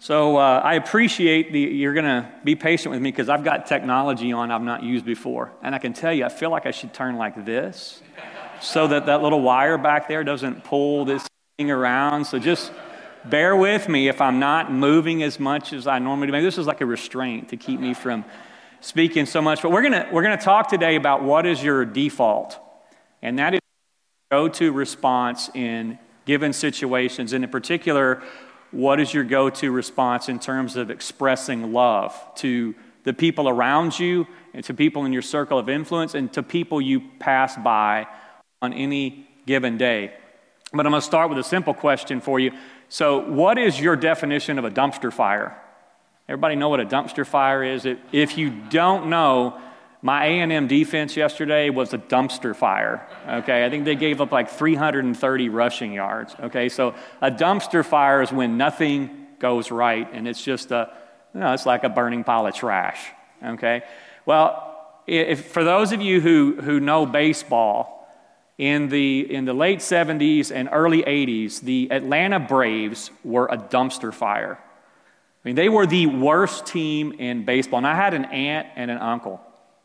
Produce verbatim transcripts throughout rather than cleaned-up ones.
So uh, I appreciate the, you're going to be patient with me because I've got technology on I've not used before. And I can tell you, I feel like I should turn like this so that that little wire back there doesn't pull this thing around. So just bear with me if I'm not moving as much as I normally do. Maybe this is like a restraint to keep me from speaking so much. But we're going to we're going to talk today about what is your default. And that is go-to response in given situations. And in particular, what is your go-to response in terms of expressing love to the people around you and to people in your circle of influence and to people you pass by on any given day? But I'm going to start with a simple question for you. So what is your definition of a dumpster fire? Everybody know what a dumpster fire is? If you don't know, my A and M defense yesterday was a dumpster fire, okay? I think they gave up like three hundred thirty rushing yards, okay? So a dumpster fire is when nothing goes right, and it's just a, you know, it's like a burning pile of trash, okay? Well, if, for those of you who, who know baseball, in the, in the late seventies and early eighties, the Atlanta Braves were a dumpster fire. I mean, they were the worst team in baseball, and I had an aunt and an uncle.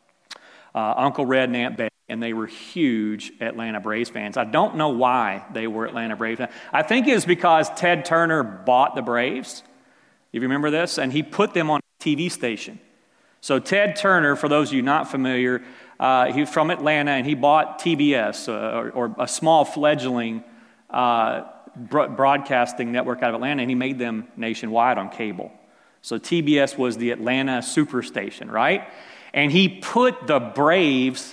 Uh, Uncle Red and Aunt Betty, and they were huge Atlanta Braves fans. I don't know why they were Atlanta Braves fans. I think it was because Ted Turner bought the Braves. You remember this? And he put them on a T V station. So Ted Turner, for those of you not familiar, uh, he's from Atlanta, and he bought T B S, uh, or, or a small fledgling uh, broadcasting network out of Atlanta, and he made them nationwide on cable. So T B S was the Atlanta Superstation, right? And he put the Braves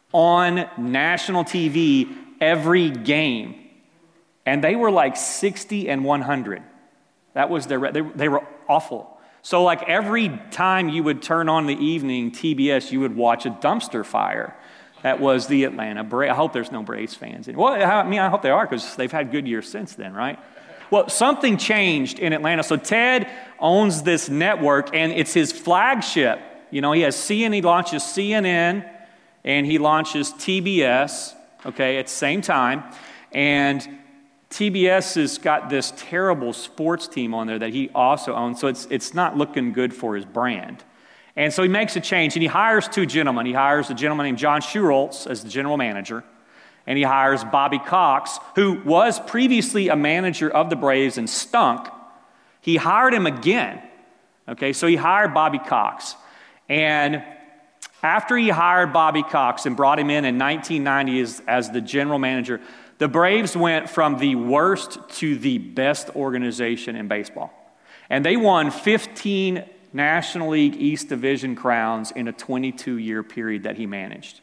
on national T V every game. And they were like sixty and one hundred. That was their, they, they were awful. So like every time you would turn on the evening T B S, you would watch a dumpster fire. That was the Atlanta Braves. I hope there's no Braves fans in. Well, I mean, I hope they are because they've had good years since then, right? Well, something changed in Atlanta. So Ted owns this network, and it's his flagship. You know, he has C N N, he launches C N N, and he launches T B S, okay, at the same time. And T B S has got this terrible sports team on there that he also owns, so it's it's not looking good for his brand. And so he makes a change, and he hires two gentlemen. He hires a gentleman named John Schuerholz as the general manager, and he hires Bobby Cox, who was previously a manager of the Braves and stunk. He hired him again, okay, so he hired Bobby Cox. And after he hired Bobby Cox and brought him in in nineteen ninety as, as the general manager, the Braves went from the worst to the best organization in baseball. And they won fifteen National League East Division crowns in a twenty-two-year period that he managed.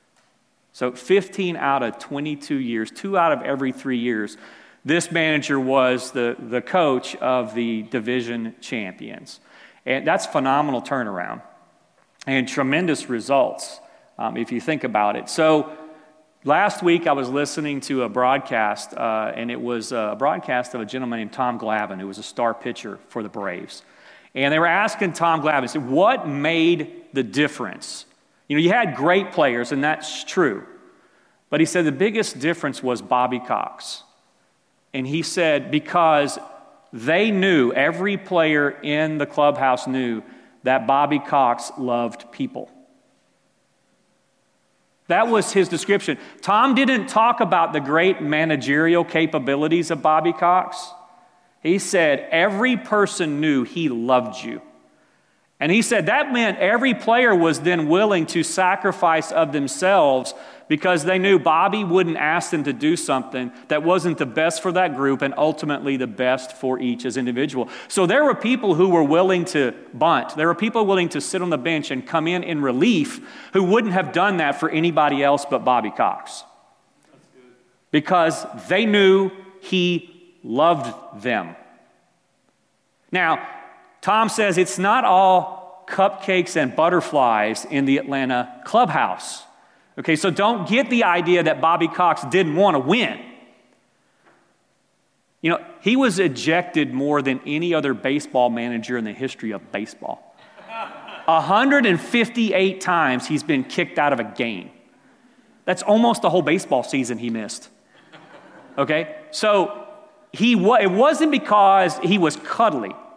So fifteen out of twenty-two years, two out of every three years, this manager was the, the coach of the division champions. And that's phenomenal turnaround. And tremendous results, um, if you think about it. So last week I was listening to a broadcast, uh, and it was a broadcast of a gentleman named Tom Glavine, who was a star pitcher for the Braves. And they were asking Tom Glavine, said, what made the difference? You know, you had great players, and that's true. But he said the biggest difference was Bobby Cox. And he said because they knew, every player in the clubhouse knew, that Bobby Cox loved people. That was his description. Tom didn't talk about the great managerial capabilities of Bobby Cox. He said every person knew he loved you. And he said that meant every player was then willing to sacrifice of themselves because they knew Bobby wouldn't ask them to do something that wasn't the best for that group and ultimately the best for each as individual. So there were people who were willing to bunt. There were people willing to sit on the bench and come in in relief who wouldn't have done that for anybody else but Bobby Cox. That's good. Because they knew he loved them. Now, Tom says it's not all cupcakes and butterflies in the Atlanta clubhouse. Okay, so don't get the idea that Bobby Cox didn't want to win. You know, he was ejected more than any other baseball manager in the history of baseball. one hundred fifty-eight times he's been kicked out of a game. That's almost the whole baseball season he missed. Okay, so he it wasn't because he was cuddly.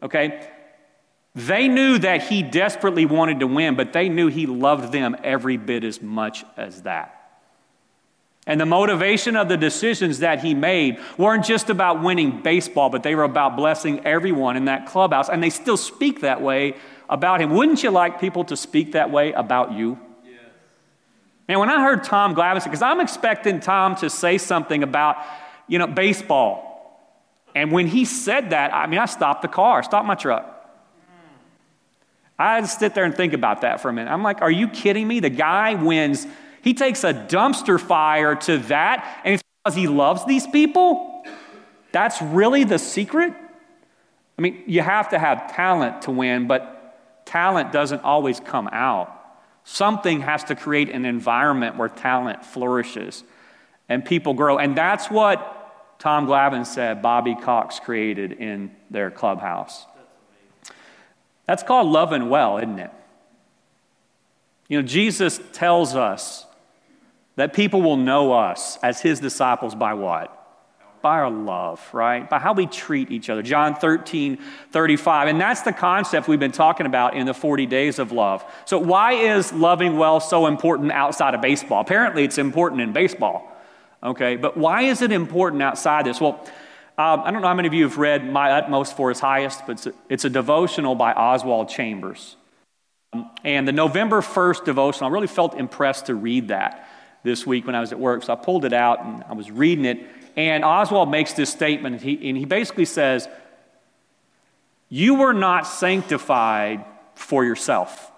okay? They knew that he desperately wanted to win, but they knew he loved them every bit as much as that. And the motivation of the decisions that he made weren't just about winning baseball, but they were about blessing everyone in that clubhouse. And they still speak that way about him. Wouldn't you like people to speak that way about you? Yes. And when I heard Tom Glavine, because I'm expecting Tom to say something about, you know, baseball. And when he said that, I mean, I stopped the car, stopped my truck. I had to sit there and think about that for a minute. I'm like, are you kidding me? The guy wins. He takes a dumpster fire to that, and it's because he loves these people? That's really the secret? I mean, you have to have talent to win, but talent doesn't always come out. Something has to create an environment where talent flourishes and people grow. And that's what Tom Glavine said Bobby Cox created in their clubhouse. That's called loving well, isn't it? You know, Jesus tells us that people will know us as his disciples by what? By our love, right? By how we treat each other. John thirteen thirty-five. And that's the concept we've been talking about in the forty days of love. So why is loving well so important outside of baseball? Apparently it's important in baseball, okay? But why is it important outside this? Well, um, I don't know how many of you have read My Utmost for His Highest, but it's a, it's a devotional by Oswald Chambers. Um, and the November first devotional, I really felt impressed to read that this week when I was at work. So I pulled it out and I was reading it. And Oswald makes this statement, and he, and he basically says, you were not sanctified for yourself.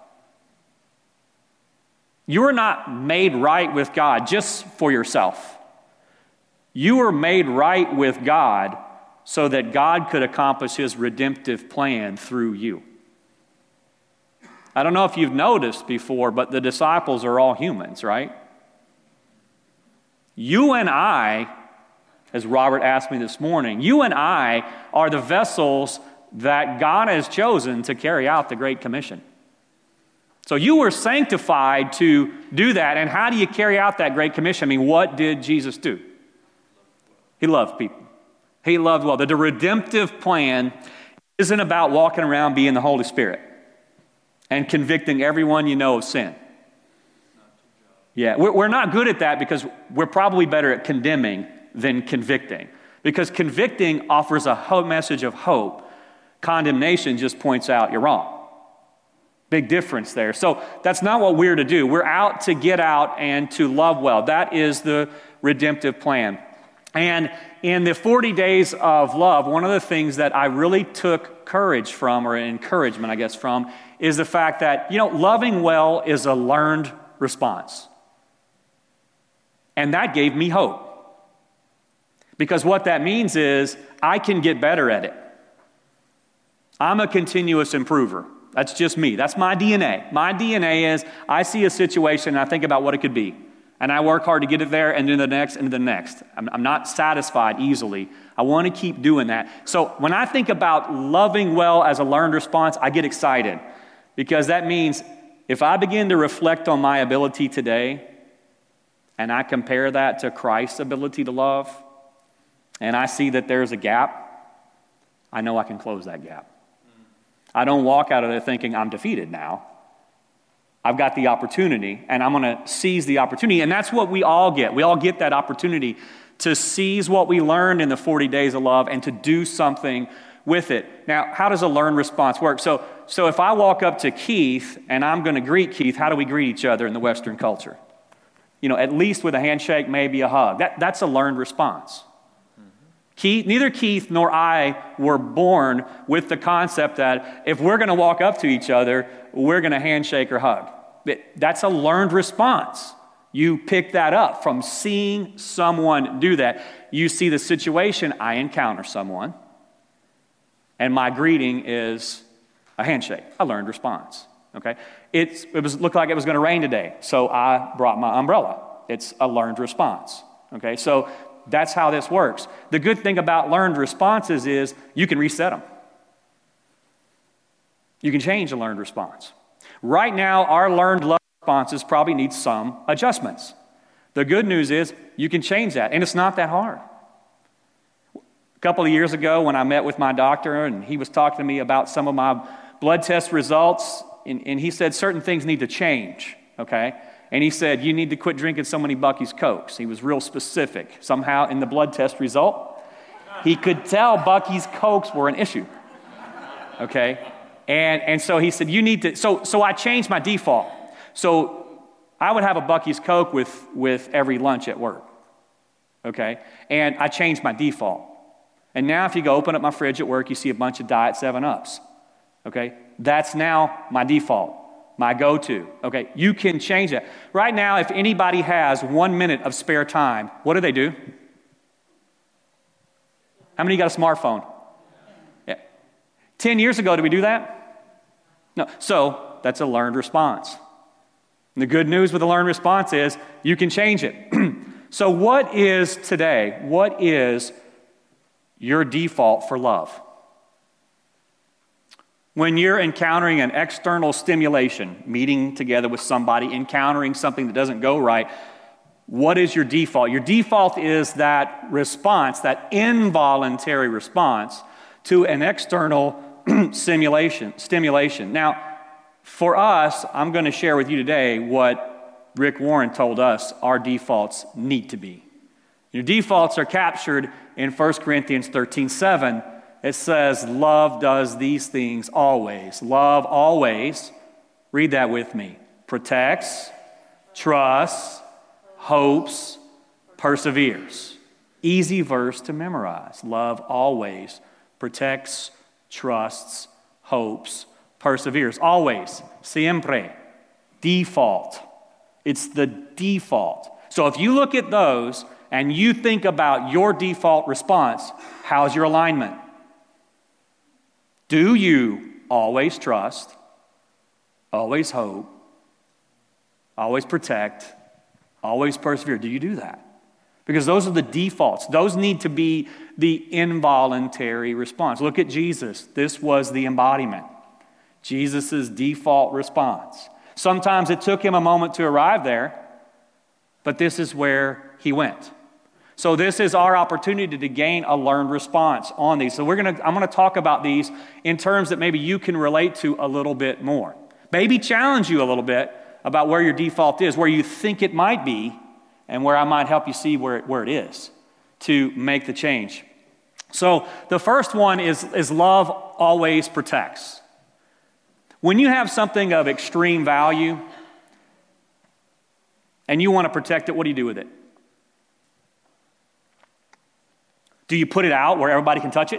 You were not made right with God just for yourself. You were made right with God so that God could accomplish his redemptive plan through you. I don't know if you've noticed before, but the disciples are all humans, right? You and I, as Robert asked me this morning, you and I are the vessels that God has chosen to carry out the Great Commission. So you were sanctified to do that. And how do you carry out that Great Commission? I mean, what did Jesus do? He loved people. He loved well. The, the redemptive plan isn't about walking around being the Holy Spirit and convicting everyone you know of sin. Yeah, we're, we're not good at that because we're probably better at condemning than convicting. Because convicting offers a hope, message of hope. Condemnation just points out you're wrong. Big difference there. So that's not what we're to do. We're out to get out and to love well. That is the redemptive plan. And in the forty days of love, one of the things that I really took courage from, or encouragement, I guess, from, is the fact that, you know, loving well is a learned response. And that gave me hope. Because what that means is I can get better at it. I'm a continuous improver. That's just me. That's my D N A. My D N A is I see a situation and I think about what it could be. And I work hard to get it there and then the next and the next. I'm, I'm not satisfied easily. I want to keep doing that. So when I think about loving well as a learned response, I get excited. Because that means if I begin to reflect on my ability today and I compare that to Christ's ability to love, and I see that there's a gap, I know I can close that gap. I don't walk out of there thinking I'm defeated now. I've got the opportunity, and I'm going to seize the opportunity. And that's what we all get. We all get that opportunity to seize what we learned in the forty days of love and to do something with it. Now, how does a learned response work? So, so if I walk up to Keith and I'm going to greet Keith, how do we greet each other in the Western culture? You know, at least with a handshake, maybe a hug. That, that's a learned response. Keith, neither Keith nor I were born with the concept that if we're going to walk up to each other, we're going to handshake or hug. That's a learned response. You pick that up from seeing someone do that. You see the situation, I encounter someone, and my greeting is a handshake, a learned response. Okay, it's, it was looked like it was going to rain today, so I brought my umbrella. It's a learned response. Okay, so that's how this works. The good thing about learned responses is you can reset them. You can change a learned response. Right now, our learned love responses probably need some adjustments. The good news is you can change that, and it's not that hard. couple of years ago when I met with my doctor and he was talking to me about some of my blood test results, and, and he said certain things need to change, okay? And he said, you need to quit drinking so many Buc-ee's Cokes. He was real specific. Somehow in the blood test result, he could tell Buc-ee's Cokes were an issue, okay? And, and so he said, you need to, so, so I changed my default. So I would have a Buc-ee's Coke with, with every lunch at work, okay? And I changed my default. And now if you go open up my fridge at work, you see a bunch of Diet seven ups, okay? That's now my default, my go-to, okay? You can change that. Right now, if anybody has one minute of spare time, what do they do? How many got a smartphone? Yeah. Ten years ago, did we do that? No. So that's a learned response. And the good news with a learned response is you can change it. So what is today, what is your default for love? When you're encountering an external stimulation, meeting together with somebody, encountering something that doesn't go right, what is your default? Your default is that response, that involuntary response to an external stimulation. Stimulation. Now, for us, I'm going to share with you today what Rick Warren told us our defaults need to be. Your defaults are captured in First Corinthians thirteen seven. It says, love does these things always. Love always, read that with me, protects, trusts, hopes, perseveres. Easy verse to memorize. Love always protects, trusts, hopes, perseveres. Always. Siempre. Default. It's the default. So if you look at those and you think about your default response, how's your alignment? Do you always trust, always hope, always protect, always persevere? Do you do that? Because those are the defaults. Those need to be the involuntary response. Look at Jesus. This was the embodiment. Jesus' default response. Sometimes it took him a moment to arrive there, but this is where he went. So this is our opportunity to gain a learned response on these. So we're gonna, I'm going to talk about these in terms that maybe you can relate to a little bit more. Maybe challenge you a little bit about where your default is, where you think it might be, and where I might help you see where it, where it is to make the change. So the first one is, is love always protects. When you have something of extreme value and you want to protect it, what do you do with it? Do you put it out where everybody can touch it?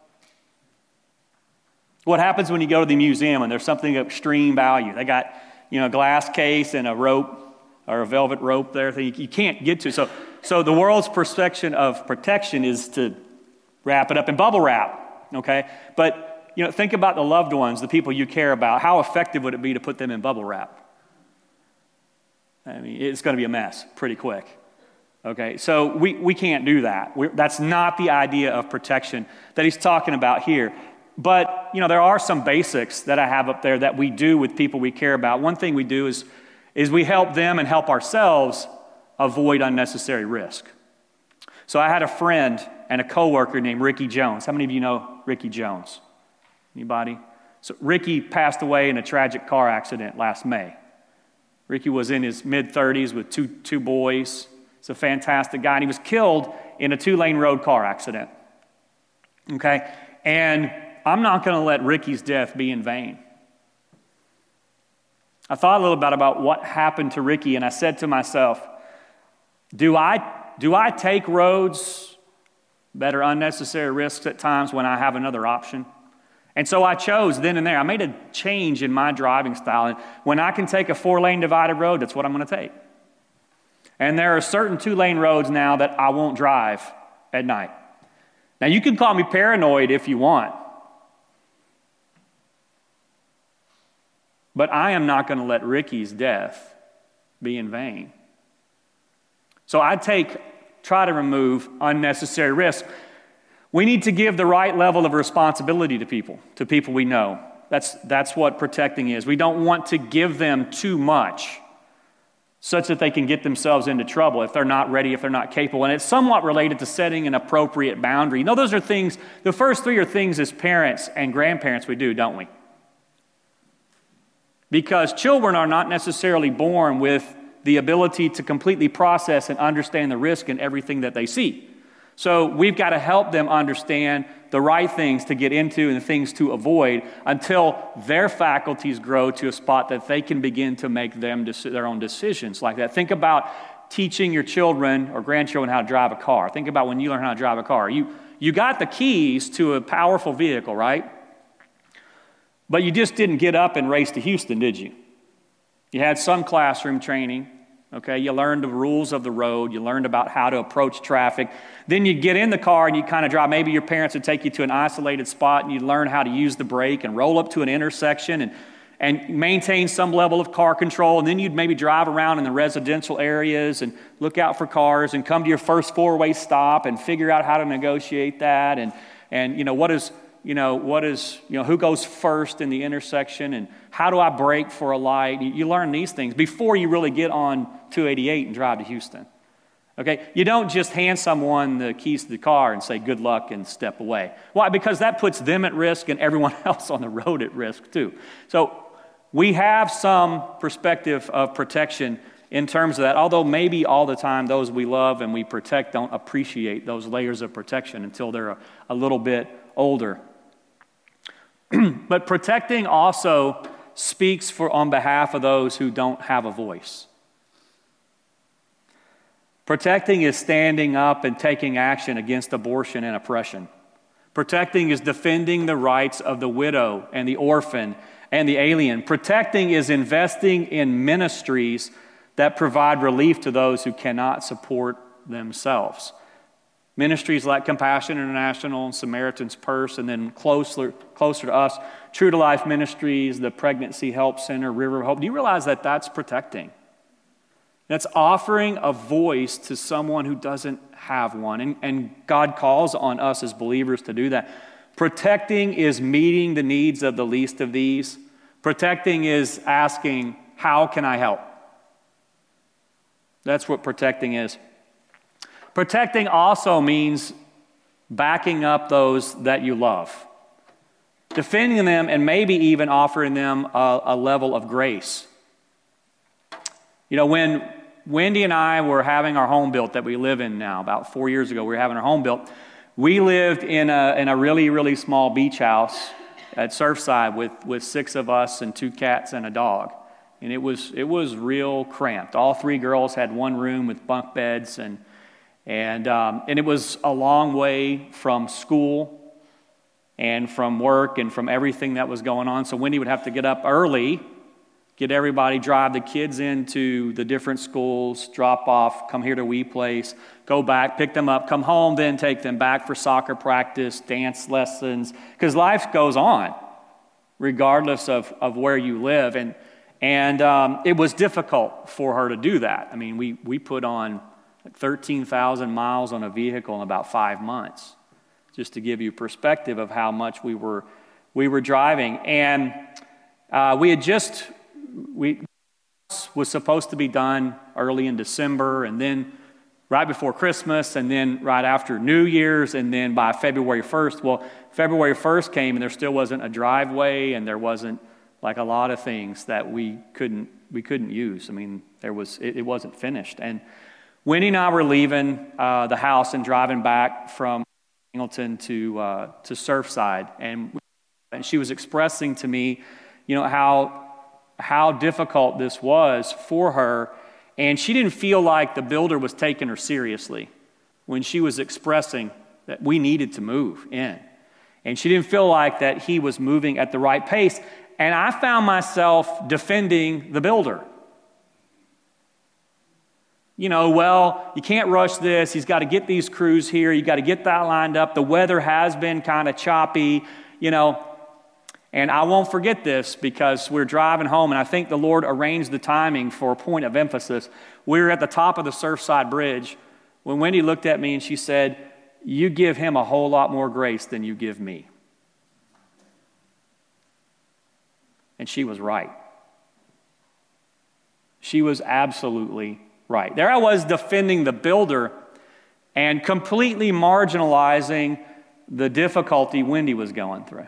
What happens when you go to the museum and there's something of extreme value? They got, you know, a glass case and a rope or a velvet rope there that you can't get to. So, so the world's perception of protection is to wrap it up in bubble wrap, okay? But, you know, think about the loved ones, the people you care about. How effective would it be to put them in bubble wrap? I mean, it's going to be a mess pretty quick. Okay, so we, we can't do that. We're, that's not the idea of protection that he's talking about here. But, you know, there are some basics that I have up there that we do with people we care about. One thing we do is, is we help them and help ourselves avoid unnecessary risk. So I had a friend and a coworker named Ricky Jones. How many of you know Ricky Jones? Anybody? So Ricky passed away in a tragic car accident last May. Ricky was in his mid-thirties with two, two boys. He's a fantastic guy, and he was killed in a two-lane road car accident, okay? And I'm not going to let Ricky's death be in vain. I thought a little bit about what happened to Ricky, and I said to myself, do I, do I take roads that are unnecessary risks at times when I have another option? And so I chose then and there. I made a change in my driving style, and when I can take a four-lane divided road, that's what I'm going to take. And there are certain two-lane roads now that I won't drive at night. Now, you can call me paranoid if you want, but I am not going to let Ricky's death be in vain. So I take, try to remove unnecessary risk. We need to give the right level of responsibility to people, to people we know. That's, that's what protecting is. We don't want to give them too much such that they can get themselves into trouble if they're not ready, if they're not capable. And it's somewhat related to setting an appropriate boundary. You know, those are things, the first three are things as parents and grandparents we do, don't we? Because children are not necessarily born with the ability to completely process and understand the risk in everything that they see. So we've got to help them understand the right things to get into and the things to avoid until their faculties grow to a spot that they can begin to make them their own decisions like that. Think about teaching your children or grandchildren how to drive a car. Think about when you learn how to drive a car. You, you got the keys to a powerful vehicle, right? But you just didn't get up and race to Houston, did you? You had some classroom training. Okay, you learned the rules of the road. You learned about how to approach traffic. Then you get in the car and you kind of drive. Maybe your parents would take you to an isolated spot and you learn how to use the brake and roll up to an intersection and, and maintain some level of car control. And then you'd maybe drive around in the residential areas and look out for cars and come to your first four-way stop and figure out how to negotiate that. And, and you know, what is... You know, what is, you know, who goes first in the intersection and how do I brake for a light? You, you learn these things before you really get on two eighty-eight and drive to Houston. Okay? You don't just hand someone the keys to the car and say good luck and step away. Why? Because that puts them at risk and everyone else on the road at risk too. So we have some perspective of protection in terms of that, although maybe all the time those we love and we protect don't appreciate those layers of protection until they're a, a little bit older. But protecting also speaks for on behalf of those who don't have a voice. Protecting is standing up and taking action against abortion and oppression. Protecting is defending the rights of the widow and the orphan and the alien. Protecting is investing in ministries that provide relief to those who cannot support themselves. Ministries like Compassion International and Samaritan's Purse, and then closer, closer to us, True to Life Ministries, the Pregnancy Help Center, River of Hope. Do you realize that that's protecting? That's offering a voice to someone who doesn't have one. And, and God calls on us as believers to do that. Protecting is meeting the needs of the least of these. Protecting is asking, how can I help? That's what protecting is. Protecting also means backing up those that you love, defending them, and maybe even offering them a, a level of grace. You know, when Wendy and I were having our home built that we live in now, about four years ago, we were having our home built. We lived in a, in a really, really small beach house at Surfside with, with six of us and two cats and a dog. And it was, it was real cramped. All three girls had one room with bunk beds, and And, um, and it was a long way from school and from work and from everything that was going on. So Wendy would have to get up early, get everybody, drive the kids into the different schools, drop off, come here to We Place, go back, pick them up, come home, then take them back for soccer practice, dance lessons, because life goes on regardless of, of where you live. And, and um, it was difficult for her to do that. I mean, we, we put on thirteen thousand miles on a vehicle in about five months, just to give you perspective of how much we were we were driving. And uh, we had just, we was supposed to be done early in December, and then right before Christmas, and then right after New Year's, and then by February first. Well, February first came, and there still wasn't a driveway, and there wasn't like a lot of things that we couldn't we couldn't use. I mean, there was it, it wasn't finished. And Wendy and I were leaving uh, the house and driving back from Angleton to uh, to Surfside, and and she was expressing to me, you know, how how difficult this was for her, and she didn't feel like the builder was taking her seriously when she was expressing that we needed to move in, and she didn't feel like that he was moving at the right pace. And I found myself defending the builder. You know, well, you can't rush this. He's got to get these crews here. You got to get that lined up. The weather has been kind of choppy, you know. And I won't forget this because we're driving home, and I think the Lord arranged the timing for a point of emphasis. We were at the top of the Surfside Bridge when Wendy looked at me and she said, "You give him a whole lot more grace than you give me." And she was right. She was absolutely right. There I was defending the builder and completely marginalizing the difficulty Wendy was going through.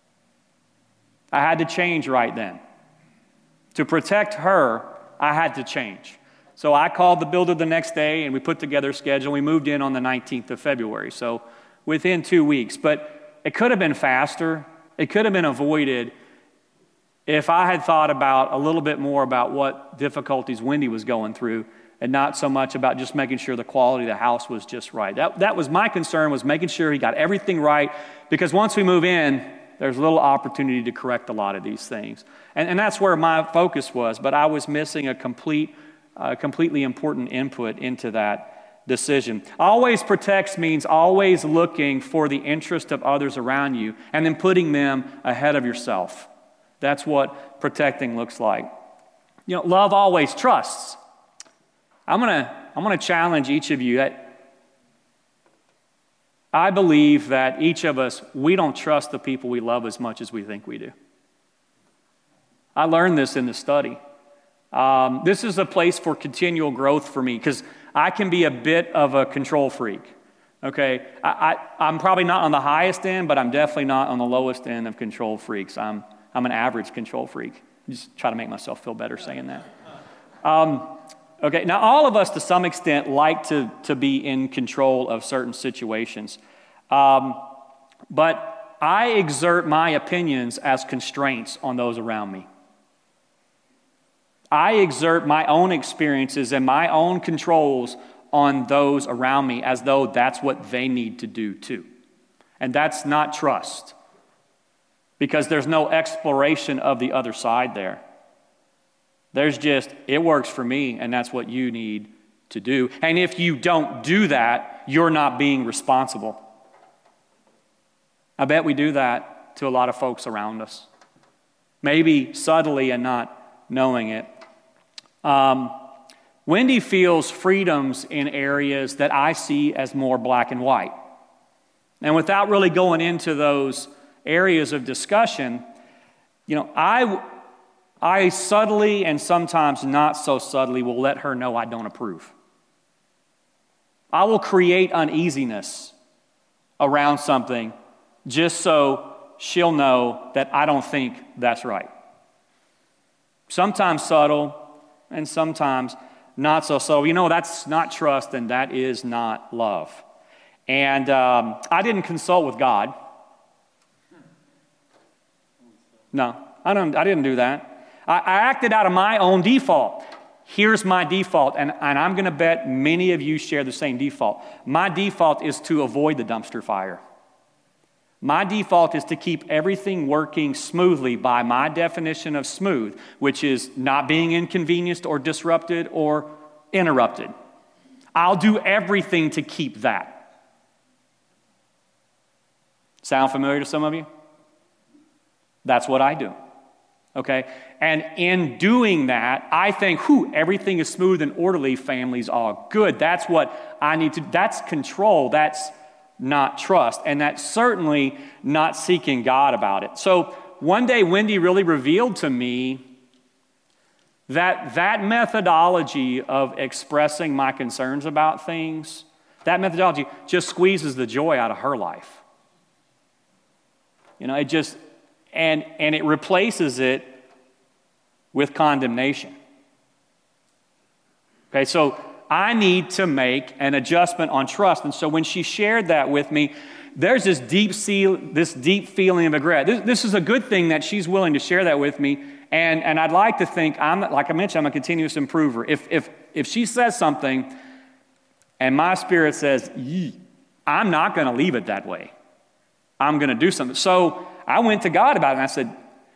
I had to change right then. To protect her, I had to change. So I called the builder the next day, and we put together a schedule. We moved in on the nineteenth of February, so within two weeks. But it could have been faster. It could have been avoided if I had thought about a little bit more about what difficulties Wendy was going through and not so much about just making sure the quality of the house was just right. That, that was my concern, was making sure he got everything right, because once we move in, there's little opportunity to correct a lot of these things. And, and that's where my focus was, but I was missing a complete, uh, completely important input into that decision. Always protects means always looking for the interest of others around you and then putting them ahead of yourself. That's what protecting looks like. You know, love always trusts. I'm gonna, I'm gonna challenge each of you that I believe that each of us, we don't trust the people we love as much as we think we do. I learned this in the study. Um, this is a place for continual growth for me, because I can be a bit of a control freak. Okay, I, I, I'm probably not on the highest end, but I'm definitely not on the lowest end of control freaks. I'm I'm an average control freak. Just try to make myself feel better saying that. Um, okay, now all of us to some extent like to, to be in control of certain situations. Um, but I exert my opinions as constraints on those around me. I exert my own experiences and my own controls on those around me as though that's what they need to do too. And that's not trust, because there's no exploration of the other side there. There's just, it works for me, and that's what you need to do. And if you don't do that, you're not being responsible. I bet we do that to a lot of folks around us. Maybe subtly and not knowing it. Um, Wendy feels freedoms in areas that I see as more black and white. And without really going into those areas of discussion, you know, I, I subtly and sometimes not so subtly will let her know I don't approve. I will create uneasiness around something just so she'll know that I don't think that's right. Sometimes subtle and sometimes not so subtle. You know, that's not trust and that is not love. And um, I didn't consult with God. No, I don't. I didn't do that. I, I acted out of my own default. Here's my default, and, and I'm going to bet many of you share the same default. My default is to avoid the dumpster fire. My default is to keep everything working smoothly by my definition of smooth, which is not being inconvenienced or disrupted or interrupted. I'll do everything to keep that. Sound familiar to some of you? That's what I do, okay? And in doing that, I think, whew, everything is smooth and orderly, family's all good. That's what I need to, that's control, that's not trust, and that's certainly not seeking God about it. So one day, Wendy really revealed to me that that methodology of expressing my concerns about things, that methodology just squeezes the joy out of her life. You know, it just... And, and it replaces it with condemnation. Okay, so I need to make an adjustment on trust. And so when she shared that with me, there's this deep seal, this deep feeling of regret. This, this is a good thing that she's willing to share that with me. And, and I'd like to think, I'm like I mentioned, I'm a continuous improver. If, if, if she says something and my spirit says, I'm not going to leave it that way. I'm going to do something. So I went to God about it and I said,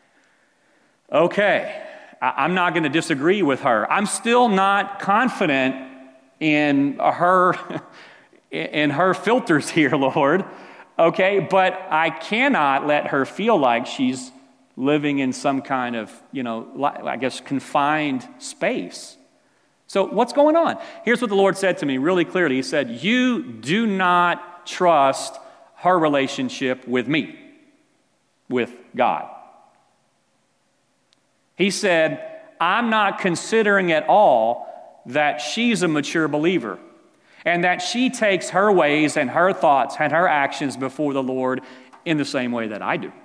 okay, I'm not going to disagree with her. I'm still not confident in her, in her filters here, Lord. Okay, but I cannot let her feel like she's living in some kind of, you know, I guess confined space. So what's going on? Here's what the Lord said to me really clearly. He said, you do not trust her relationship with me, with God. He said, I'm not considering at all that she's a mature believer and that she takes her ways and her thoughts and her actions before the Lord in the same way that I do.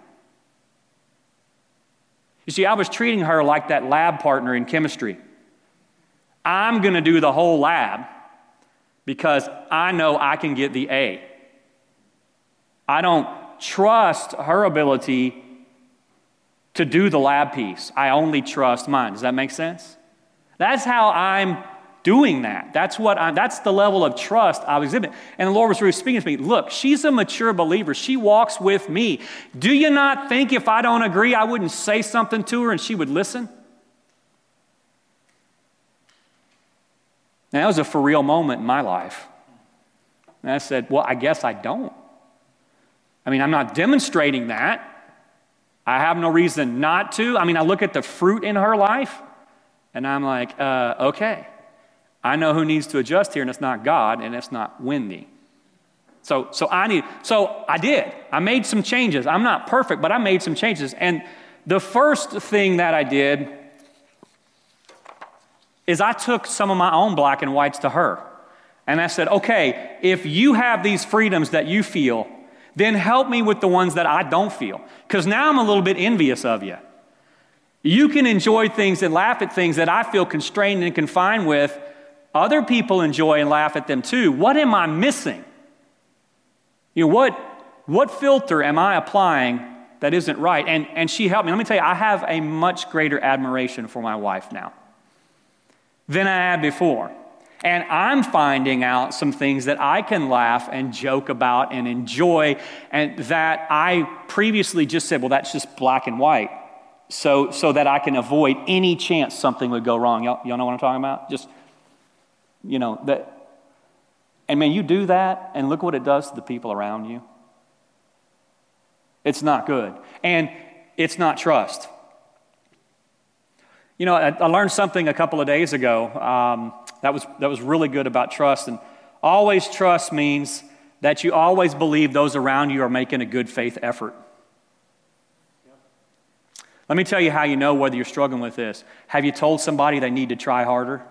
You see, I was treating her like that lab partner in chemistry. I'm going to do the whole lab because I know I can get the A. I don't trust her ability to do the lab piece. I only trust mine. Does that make sense? That's how I'm doing that. That's what I'm, that's the level of trust I was exhibiting. And the Lord was really speaking to me. Look, she's a mature believer. She walks with me. Do you not think if I don't agree, I wouldn't say something to her and she would listen? Now, that was a for real moment in my life. And I said, well, I guess I don't. I mean, I'm not demonstrating that. I have no reason not to. I mean, I look at the fruit in her life, and I'm like, uh, okay, I know who needs to adjust here, and it's not God, and it's not Wendy. So, so I need. So I did. I made some changes. I'm not perfect, but I made some changes. And the first thing that I did is I took some of my own black and whites to her, and I said, okay, if you have these freedoms that you feel, then help me with the ones that I don't feel. Because now I'm a little bit envious of you. You can enjoy things and laugh at things that I feel constrained and confined with. Other people enjoy and laugh at them too. What am I missing? You know, what, what filter am I applying that isn't right? And, and she helped me. Let me tell you, I have a much greater admiration for my wife now than I had before. And I'm finding out some things that I can laugh and joke about and enjoy, and that I previously just said, well, that's just black and white, so so that I can avoid any chance something would go wrong. Y'all, y'all know what I'm talking about? Just, you know, that. And man, you do that, and look what it does to the people around you. It's not good. And it's not trust. You know, I, I learned something a couple of days ago. Um, That was, that was really good about trust. And always trust means that you always believe those around you are making a good faith effort. Let me tell you how you know whether you're struggling with this. Have you told somebody they need to try harder?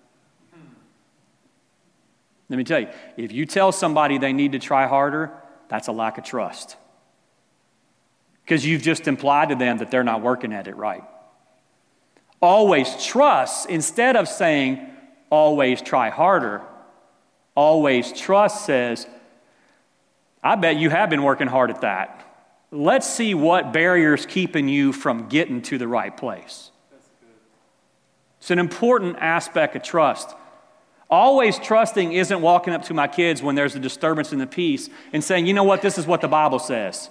Let me tell you, if you tell somebody they need to try harder, that's a lack of trust. Because you've just implied to them that they're not working at it right. Always trust, instead of saying, always try harder, always trust says, I bet you have been working hard at that. Let's see what barriers keeping you from getting to the right place. That's good. It's an important aspect of trust. Always trusting isn't walking up to my kids when there's a disturbance in the peace and saying, you know what, this is what the Bible says.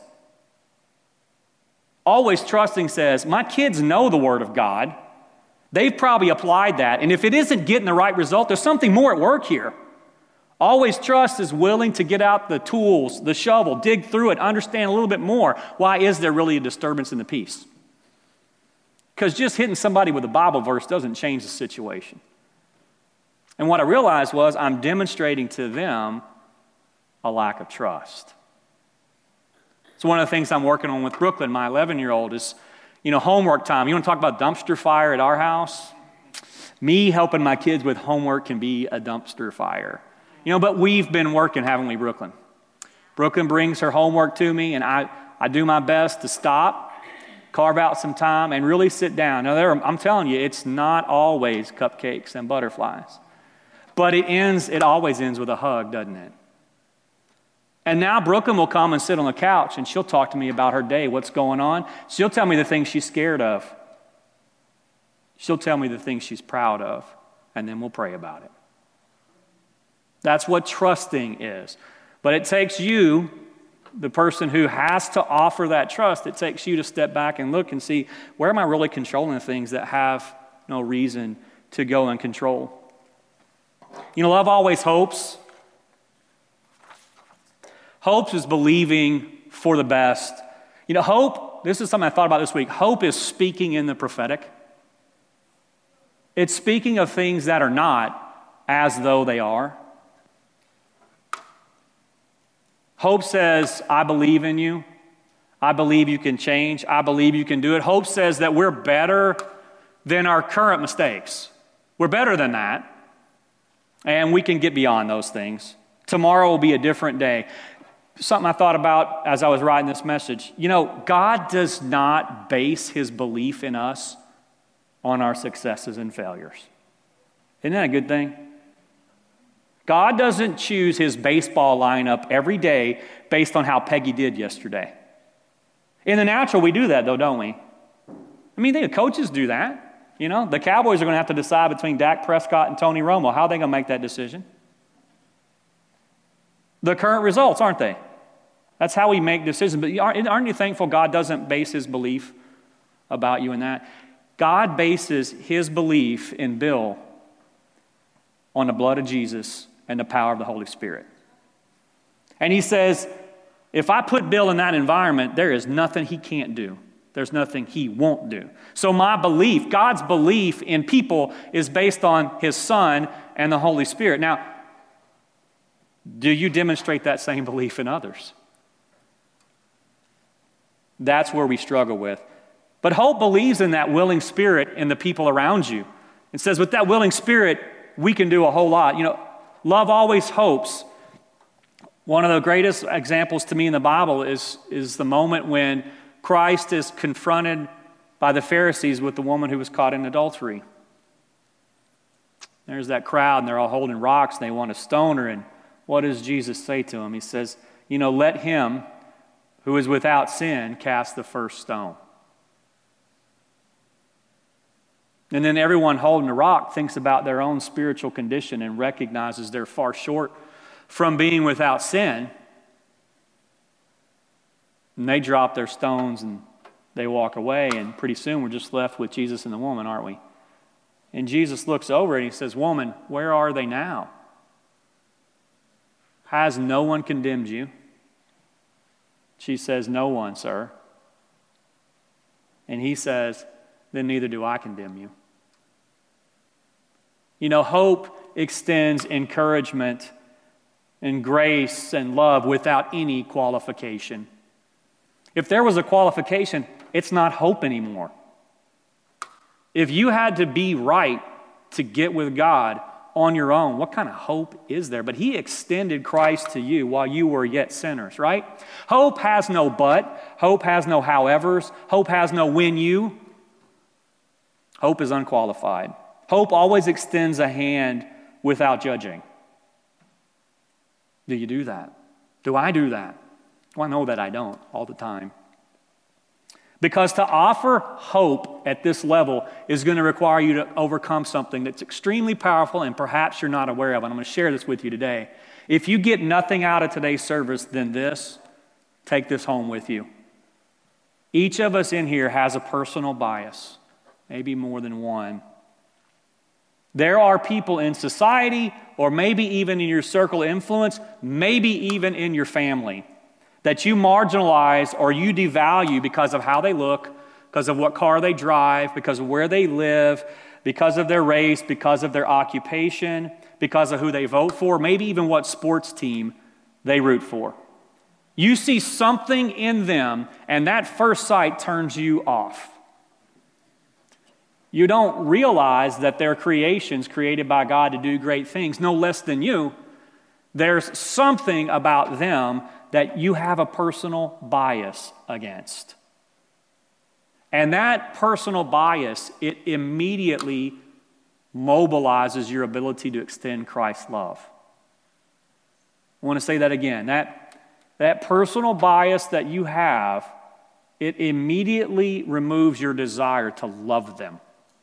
Always trusting says, my kids know the Word of God. They've probably applied that, and if it isn't getting the right result, there's something more at work here. Always trust is willing to get out the tools, the shovel, dig through it, understand a little bit more. Why is there really a disturbance in the peace? Because just hitting somebody with a Bible verse doesn't change the situation. And what I realized was I'm demonstrating to them a lack of trust. So one of the things I'm working on with Brooklyn, my eleven-year-old, is You know, homework time. You want to talk about dumpster fire at our house? Me helping my kids with homework can be a dumpster fire. You know, but we've been working, haven't we, Brooklyn? Brooklyn brings her homework to me, and I, I do my best to stop, carve out some time, and really sit down. Now, there, I'm telling you, it's not always cupcakes and butterflies. But it ends, it always ends with a hug, doesn't it? And now Brooklyn will come and sit on the couch, and she'll talk to me about her day, what's going on. She'll tell me the things she's scared of. She'll tell me the things she's proud of, and then we'll pray about it. That's what trusting is. But it takes you, the person who has to offer that trust, it takes you to step back and look and see, where am I really controlling the things that have no reason to go and control? You know, love always hopes. Hopes is believing for the best. You know, hope, this is something I thought about this week. Hope is speaking in the prophetic. It's speaking of things that are not as though they are. Hope says, I believe in you. I believe you can change. I believe you can do it. Hope says that we're better than our current mistakes. We're better than that. And we can get beyond those things. Tomorrow will be a different day. Something I thought about as I was writing this message. You know, God does not base his belief in us on our successes and failures. Isn't that a good thing? God doesn't choose his baseball lineup every day based on how Peggy did yesterday. In the natural, we do that though, don't we? I mean, the coaches do that. You know, the Cowboys are going to have to decide between Dak Prescott and Tony Romo. How are they going to make that decision? The current results, aren't they? That's how we make decisions. But aren't you thankful God doesn't base his belief about you in that? God bases his belief in Bill on the blood of Jesus and the power of the Holy Spirit. And he says, if I put Bill in that environment, there is nothing he can't do. There's nothing he won't do. So my belief, God's belief in people is based on his Son and the Holy Spirit. Now, do you demonstrate that same belief in others? That's where we struggle with. But hope believes in that willing spirit in the people around you. It says with that willing spirit, we can do a whole lot. You know, love always hopes. One of the greatest examples to me in the Bible is, is the moment when Christ is confronted by the Pharisees with the woman who was caught in adultery. There's that crowd, and they're all holding rocks, and they want to stone her. And what does Jesus say to them? He says, you know, let him who is without sin cast the first stone. And then everyone holding the rock thinks about their own spiritual condition and recognizes they're far short from being without sin. And they drop their stones and they walk away, and pretty soon we're just left with Jesus and the woman, aren't we? And Jesus looks over and he says, woman, where are they now? Has no one condemned you? She says, no one, sir. And he says, then neither do I condemn you. You know, hope extends encouragement and grace and love without any qualification. If there was a qualification, it's not hope anymore. If you had to be right to get with God on your own, what kind of hope is there? But he extended Christ to you while you were yet sinners, right? Hope has no but. Hope has no howevers. Hope has no when you. Hope is unqualified. Hope always extends a hand without judging. Do you do that? Do I do that? Well, I know that I don't all the time. Because to offer hope at this level is going to require you to overcome something that's extremely powerful and perhaps you're not aware of. And I'm going to share this with you today. If you get nothing out of today's service than this, take this home with you. Each of us in here has a personal bias, maybe more than one. There are people in society, or maybe even in your circle of influence, maybe even in your family, that you marginalize or you devalue because of how they look, because of what car they drive, because of where they live, because of their race, because of their occupation, because of who they vote for, maybe even what sports team they root for. You see something in them, and that first sight turns you off. You don't realize that they're creations created by God to do great things, no less than you. There's something about them that you have a personal bias against. And that personal bias, it immediately mobilizes your ability to extend Christ's love. I want to say that again. That, that personal bias that you have, it immediately removes your desire to love them.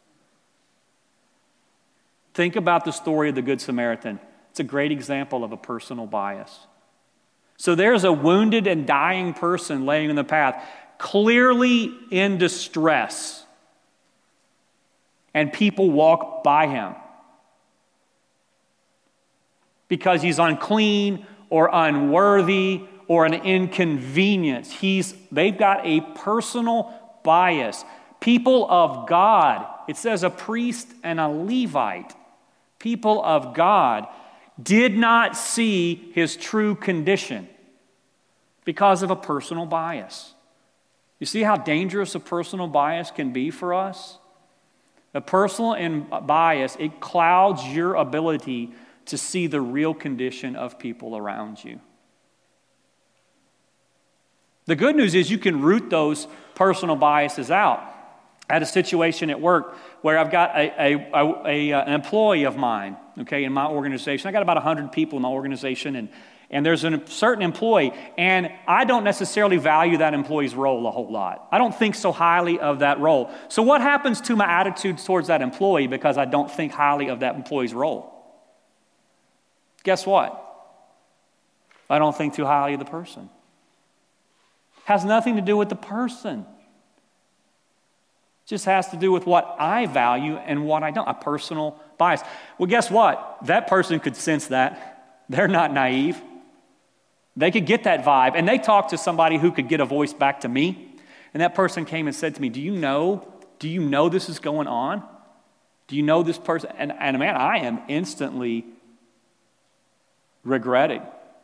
Think about the story of the Good Samaritan. It's a great example of a personal bias. So there's a wounded and dying person laying in the path, clearly in distress. And people walk by him because he's unclean or unworthy or an inconvenience. He's, they've got a personal bias. People of God, it says a priest and a Levite, people of God did not see his true condition because of a personal bias. You see how dangerous a personal bias can be for us? A personal and bias, it clouds your ability to see the real condition of people around you. The good news is you can root those personal biases out. I had a situation at work where I've got a, a, a, a, an employee of mine, okay, in my organization. I got about one hundred people in my organization, and, and there's a certain employee, and I don't necessarily value that employee's role a whole lot. I don't think so highly of that role. So what happens to my attitude towards that employee because I don't think highly of that employee's role? Guess what? I don't think too highly of the person. Has nothing to do with the person. Just has to do with what I value and what I don't, a personal bias. Well, guess what? That person could sense that. They're not naive. They could get that vibe. And they talked to somebody who could get a voice back to me. And that person came and said to me, do you know, do you know this is going on? Do you know this person? And, and man, I am instantly regretting.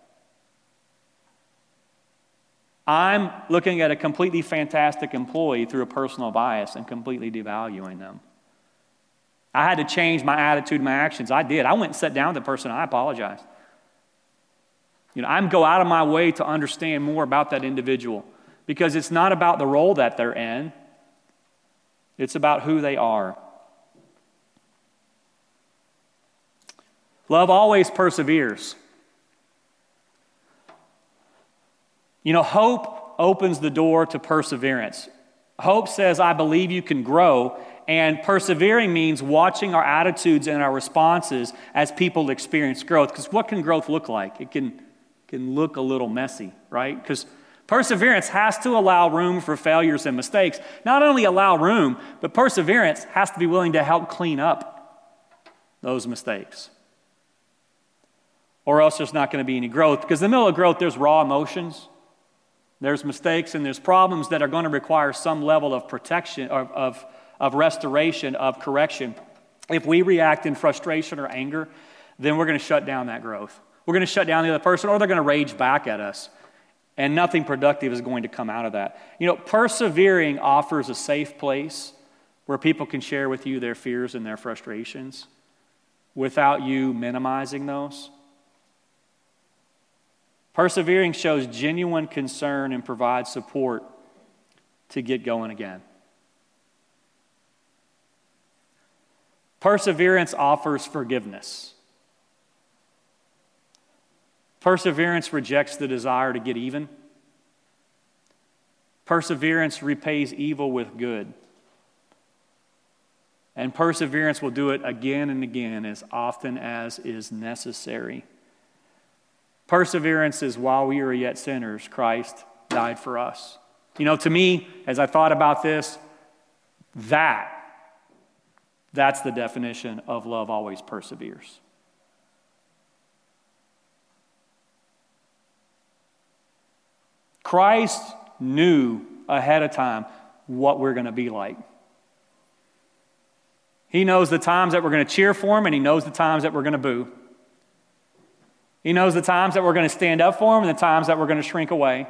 I'm looking at a completely fantastic employee through a personal bias and completely devaluing them. I had to change my attitude, my actions. I did. I went and sat down with the person. I apologized. You know, I'm go out of my way to understand more about that individual because it's not about the role that they're in. It's about who they are. Love always perseveres. You know, hope opens the door to perseverance. Hope says, I believe you can grow, and persevering means watching our attitudes and our responses as people experience growth. Because what can growth look like? It can, can look a little messy, right? Because perseverance has to allow room for failures and mistakes. Not only allow room, but perseverance has to be willing to help clean up those mistakes. Or else there's not going to be any growth. Because in the middle of growth, there's raw emotions. There's mistakes and there's problems that are going to require some level of protection, of, of, of restoration, of correction. If we react in frustration or anger, then we're going to shut down that growth. We're going to shut down the other person, or they're going to rage back at us. And nothing productive is going to come out of that. You know, persevering offers a safe place where people can share with you their fears and their frustrations without you minimizing those. Persevering shows genuine concern and provides support to get going again. Perseverance offers forgiveness. Perseverance rejects the desire to get even. Perseverance repays evil with good. And perseverance will do it again and again as often as is necessary. Perseverance is while we are yet sinners, Christ died for us. You know, to me, as I thought about this, that, that's the definition of love always perseveres. Christ knew ahead of time what we're going to be like. He knows the times that we're going to cheer for him, and he knows the times that we're going to boo. He knows the times that we're going to stand up for him and the times that we're going to shrink away.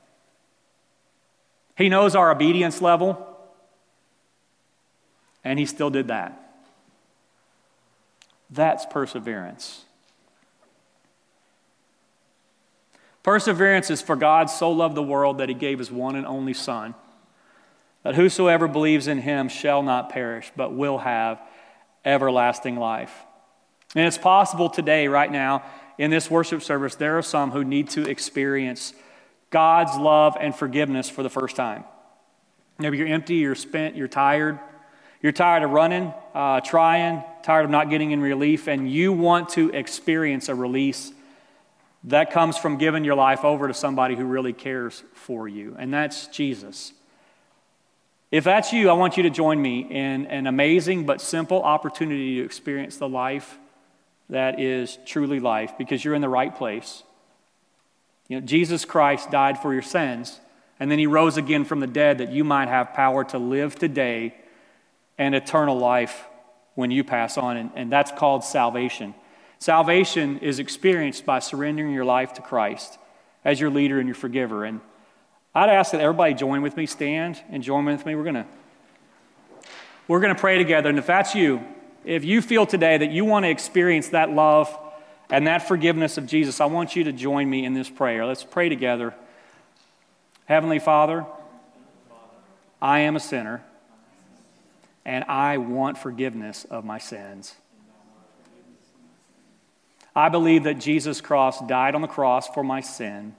He knows our obedience level, and he still did that. That's perseverance. Perseverance is for God so loved the world that he gave his one and only Son, that whosoever believes in him shall not perish, but will have everlasting life. And it's possible today, right now, in this worship service, there are some who need to experience God's love and forgiveness for the first time. Maybe you're empty, you're spent, you're tired. You're tired of running, uh, trying, tired of not getting in relief, and you want to experience a release that comes from giving your life over to somebody who really cares for you, and that's Jesus. If that's you, I want you to join me in an amazing but simple opportunity to experience the life that is truly life, because you're in the right place. You know, Jesus Christ died for your sins, and then he rose again from the dead that you might have power to live today and eternal life when you pass on, and, and that's called salvation. Salvation is experienced by surrendering your life to Christ as your leader and your forgiver. And I'd ask that everybody join with me, stand and join with me. We're going to We're going to pray together, and if that's you, if you feel today that you want to experience that love and that forgiveness of Jesus, I want you to join me in this prayer. Let's pray together. Heavenly Father, I am a sinner, and I want forgiveness of my sins. I believe that Jesus Christ died on the cross for my sin,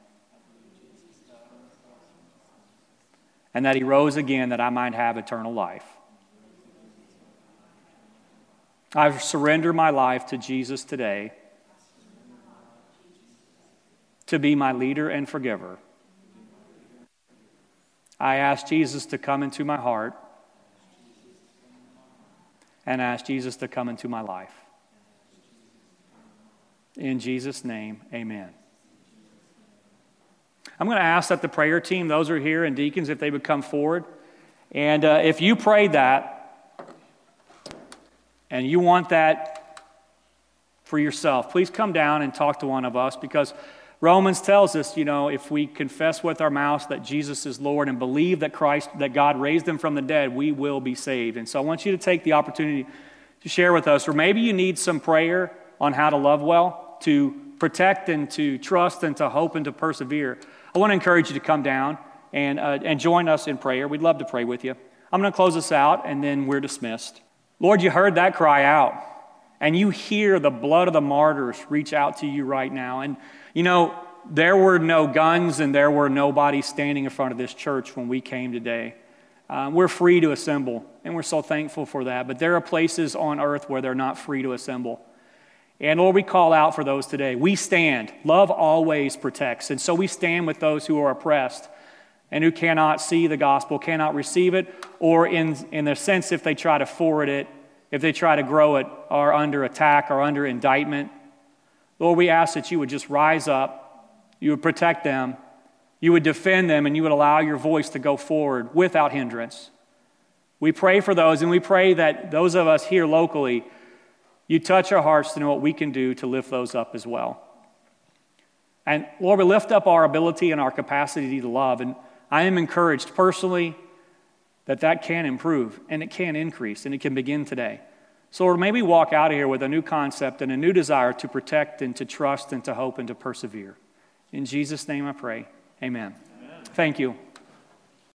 and that he rose again that I might have eternal life. I surrender my life to Jesus today to be my leader and forgiver. I ask Jesus to come into my heart and ask Jesus to come into my life. In Jesus' name, amen. I'm going to ask that the prayer team, those who are here, and deacons, if they would come forward. And uh, if you prayed that, and you want that for yourself, please come down and talk to one of us, because Romans tells us, you know, if we confess with our mouths that Jesus is Lord and believe that Christ, that God raised him from the dead, we will be saved. And so I want you to take the opportunity to share with us, or maybe you need some prayer on how to love well, to protect and to trust and to hope and to persevere. I want to encourage you to come down and, uh, and join us in prayer. We'd love to pray with you. I'm going to close this out, and then we're dismissed. Lord, you heard that cry out, and you hear the blood of the martyrs reach out to you right now. And, you know, there were no guns and there were nobody standing in front of this church when we came today. Um, we're free to assemble, and we're so thankful for that. But there are places on earth where they're not free to assemble. And Lord, we call out for those today. We stand. Love always protects. And so we stand with those who are oppressed and who cannot see the gospel, cannot receive it, or in, in the sense if they try to forward it, if they try to grow it, are under attack or under indictment. Lord, we ask that you would just rise up, you would protect them, you would defend them, and you would allow your voice to go forward without hindrance. We pray for those, and we pray that those of us here locally, you touch our hearts to know what we can do to lift those up as well. And Lord, we lift up our ability and our capacity to love, and I am encouraged personally that that can improve, and it can increase, and it can begin today. So Lord, may we walk out of here with a new concept and a new desire to protect and to trust and to hope and to persevere. In Jesus' name I pray, amen. Amen. Thank you.